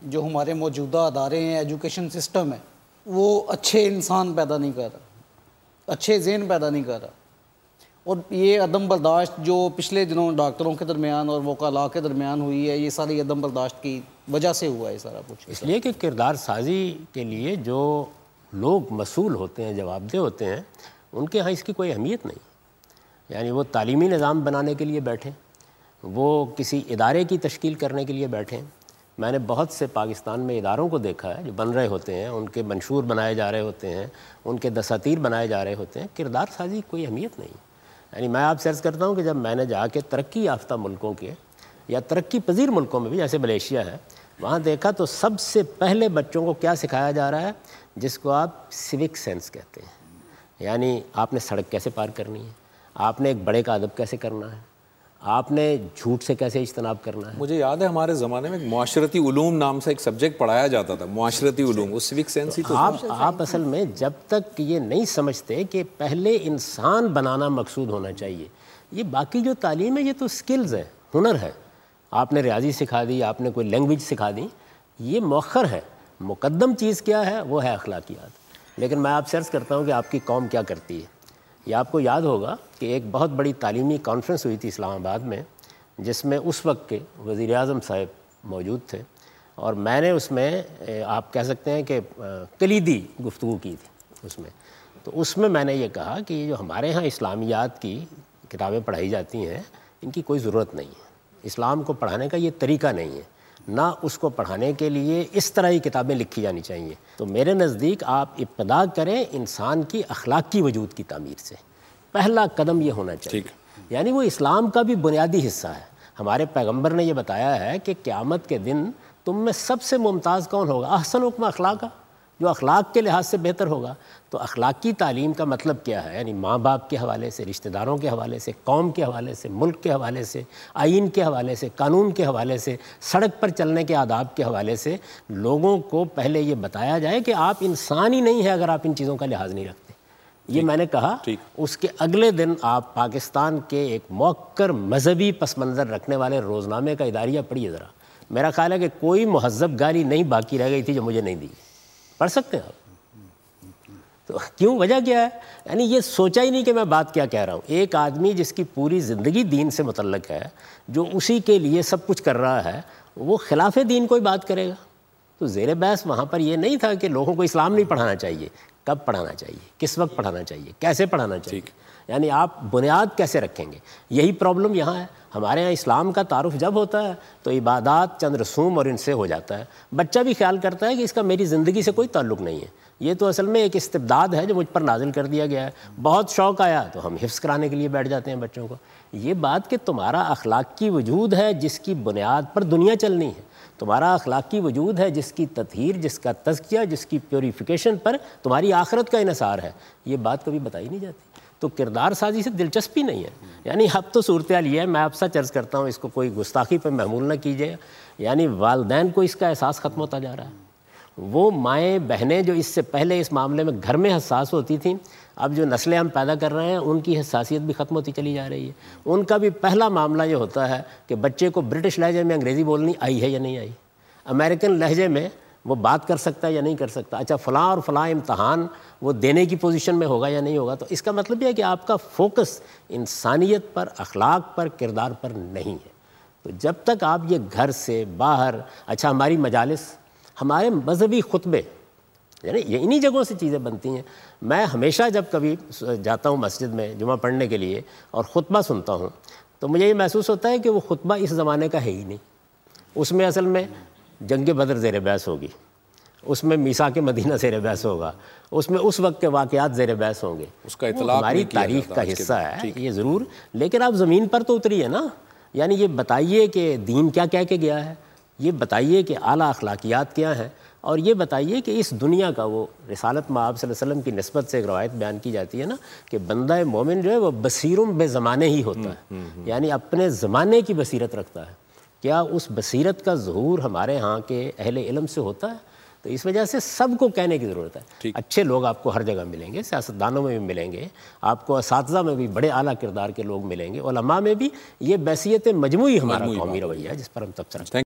جو ہمارے موجودہ ادارے ہیں، ایجوکیشن سسٹم ہے، وہ اچھے انسان پیدا نہیں کر رہا، اچھے ذہن پیدا نہیں کر رہا. اور یہ عدم برداشت جو پچھلے دنوں ڈاکٹروں کے درمیان اور وکلاء کے درمیان ہوئی ہے، یہ ساری عدم برداشت کی وجہ سے ہوا ہے سارا کچھ. اس لیے کہ کردار سازی کے لیے جو لوگ مسئول ہوتے ہیں، جواب دہ ہوتے ہیں، ان کے ہاں اس کی کوئی اہمیت نہیں. یعنی وہ تعلیمی نظام بنانے کے لیے بیٹھیں، وہ کسی ادارے کی تشکیل کرنے کے لیے بیٹھیں. میں نے بہت سے پاکستان میں اداروں کو دیکھا ہے جو بن رہے ہوتے ہیں، ان کے منشور بنائے جا رہے ہوتے ہیں، ان کے دساتیر بنائے جا رہے ہوتے ہیں. کردار سازی کوئی اہمیت نہیں. یعنی میں آپ سے عرض کرتا ہوں کہ جب میں نے جا کے ترقی یافتہ ملکوں کے یا ترقی پذیر ملکوں میں بھی، جیسے ملیشیا ہے، وہاں دیکھا تو سب سے پہلے بچوں کو کیا سکھایا جا رہا ہے، جس کو آپ سیوک سینس کہتے ہیں. یعنی آپ نے سڑک کیسے پار کرنی ہے، آپ نے ایک بڑے کا ادب کیسے کرنا ہے، آپ نے جھوٹ سے کیسے اجتناب کرنا ہے. مجھے یاد ہے ہمارے زمانے میں معاشرتی علوم نام سے ایک سبجیکٹ پڑھایا جاتا تھا، معاشرتی علوم، وہ سیوک سینس ہی تو. آپ اصل میں جب تک یہ نہیں سمجھتے کہ پہلے انسان بنانا مقصود ہونا چاہیے، یہ باقی جو تعلیم ہے یہ تو سکلز ہے، ہنر ہے. آپ نے ریاضی سکھا دی، آپ نے کوئی لینگویج سکھا دی، یہ مؤخر ہے. مقدم چیز کیا ہے، وہ ہے اخلاقیات. لیکن میں آپ سے عرض کرتا ہوں کہ آپ کی قوم کیا کرتی ہے. یہ آپ کو یاد ہوگا کہ ایک بہت بڑی تعلیمی کانفرنس ہوئی تھی اسلام آباد میں، جس میں اس وقت کے وزیر اعظم صاحب موجود تھے، اور میں نے اس میں آپ کہہ سکتے ہیں کہ کلیدی گفتگو کی تھی اس میں. تو اس میں نے یہ کہا کہ یہ جو ہمارے ہاں اسلامیات کی کتابیں پڑھائی جاتی ہیں، ان کی کوئی ضرورت نہیں ہے. اسلام کو پڑھانے کا یہ طریقہ نہیں ہے، نہ اس کو پڑھانے کے لیے اس طرح کی کتابیں لکھی جانی چاہیے. تو میرے نزدیک آپ ابتدا کریں انسان کی اخلاقی وجود کی تعمیر سے. پہلا قدم یہ ہونا چاہیے. یعنی وہ اسلام کا بھی بنیادی حصہ ہے. ہمارے پیغمبر نے یہ بتایا ہے کہ قیامت کے دن تم میں سب سے ممتاز کون ہوگا؟ احسن حکم اخلاقہ، جو اخلاق کے لحاظ سے بہتر ہوگا. تو اخلاقی تعلیم کا مطلب کیا ہے؟ یعنی ماں باپ کے حوالے سے، رشتہ داروں کے حوالے سے، قوم کے حوالے سے، ملک کے حوالے سے، آئین کے حوالے سے، قانون کے حوالے سے، سڑک پر چلنے کے آداب کے حوالے سے لوگوں کو پہلے یہ بتایا جائے کہ آپ انسان ہی نہیں ہیں اگر آپ ان چیزوں کا لحاظ نہیں رکھتے. یہ میں نے کہا. اس کے اگلے دن آپ پاکستان کے ایک موقر مذہبی پس منظر رکھنے والے روزنامے کا اداریہ پڑھیے ذرا. میرا خیال ہے کہ کوئی مہذب گالی نہیں باقی رہ گئی تھی جو مجھے نہیں دی. پڑھ سکتے ہیں آپ. تو کیوں؟ وجہ کیا ہے؟ یعنی یہ سوچا ہی نہیں کہ میں بات کیا کہہ رہا ہوں. ایک آدمی جس کی پوری زندگی دین سے متعلق ہے، جو اسی کے لیے سب کچھ کر رہا ہے، وہ خلاف دین کوئی بات کرے گا. تو زیر بحث وہاں پر یہ نہیں تھا کہ لوگوں کو اسلام نہیں پڑھانا چاہیے. کب پڑھانا چاہیے، کس وقت پڑھانا چاہیے، کیسے پڑھانا چاہیے. یعنی آپ بنیاد کیسے رکھیں گے. یہی پرابلم یہاں ہے. ہمارے یہاں اسلام کا تعارف جب ہوتا ہے تو عبادات، چند رسوم اور ان سے ہو جاتا ہے. بچہ بھی خیال کرتا ہے کہ اس کا میری زندگی سے کوئی تعلق نہیں ہے. یہ تو اصل میں ایک استبداد ہے جو مجھ پر نازل کر دیا گیا ہے. بہت شوق آیا تو ہم حفظ کرانے کے لیے بیٹھ جاتے ہیں بچوں کو. یہ بات کہ تمہارا اخلاقی وجود ہے جس کی بنیاد پر دنیا چلنی ہے، تمہارا اخلاقی وجود ہے جس کی تطہیر، جس کا تزکیہ، جس کی پیوریفیکیشن پر تمہاری آخرت کا انحصار ہے، یہ بات کبھی بتائی نہیں جاتی. تو کردار سازی سے دلچسپی نہیں ہے. یعنی اب تو صورتحال یہ ہے، میں آپ سچ عرض کرتا ہوں، اس کو کوئی گستاخی پہ محمول نہ کیجیے. یعنی والدین کو اس کا احساس ختم ہوتا جا رہا ہے. وہ مائیں بہنیں جو اس سے پہلے اس معاملے میں گھر میں حساس ہوتی تھیں، اب جو نسلیں ہم پیدا کر رہے ہیں ان کی حساسیت بھی ختم ہوتی چلی جا رہی ہے. ان کا بھی پہلا معاملہ یہ ہوتا ہے کہ بچے کو برٹش لہجے میں انگریزی بولنی آئی ہے یا نہیں آئی، امریکن لہجے میں وہ بات کر سکتا ہے یا نہیں کر سکتا. اچھا فلاں اور فلاں امتحان وہ دینے کی پوزیشن میں ہوگا یا نہیں ہوگا. تو اس کا مطلب یہ ہے کہ آپ کا فوکس انسانیت پر، اخلاق پر، کردار پر نہیں ہے. تو جب تک آپ یہ گھر سے باہر، اچھا ہماری مجالس، ہمارے مذہبی خطبے، یعنی انہی جگہوں سے چیزیں بنتی ہیں. میں ہمیشہ جب کبھی جاتا ہوں مسجد میں جمعہ پڑھنے کے لیے اور خطبہ سنتا ہوں تو مجھے یہ محسوس ہوتا ہے کہ وہ خطبہ اس زمانے کا ہے ہی نہیں. اس میں اصل میں جنگ بدر زیر بحث ہوگی، اس میں میثاق مدینہ زیر بحث ہوگا، اس میں اس وقت کے واقعات زیر بحث ہوں گے. اس کا اطلاق ہماری تاریخ کا حصہ ہے یہ ضرور، لیکن آپ زمین پر تو اتریے نا. یعنی یہ بتائیے کہ دین کیا کہہ کے گیا ہے، یہ بتائیے کہ اعلیٰ اخلاقیات کیا ہیں، اور یہ بتائیے کہ اس دنیا کا، وہ رسالت مآب صلی اللہ علیہ وسلم کی نسبت سے ایک روایت بیان کی جاتی ہے نا کہ بندہ مومن جو ہے وہ بصیرم بے زمانے ہی ہوتا ہے. یعنی اپنے زمانے کی بصیرت رکھتا ہے. کیا اس بصیرت کا ظہور ہمارے ہاں کے اہل علم سے ہوتا ہے؟ تو اس وجہ سے سب کو کہنے کی ضرورت ہے. اچھے لوگ آپ کو ہر جگہ ملیں گے، سیاستدانوں میں بھی ملیں گے، آپ کو اساتذہ میں بھی بڑے اعلیٰ کردار کے لوگ ملیں گے، علماء میں بھی. یہ بحثیت مجموعی ہمارا قومی رویہ ہے جس پر ہم تبصرہ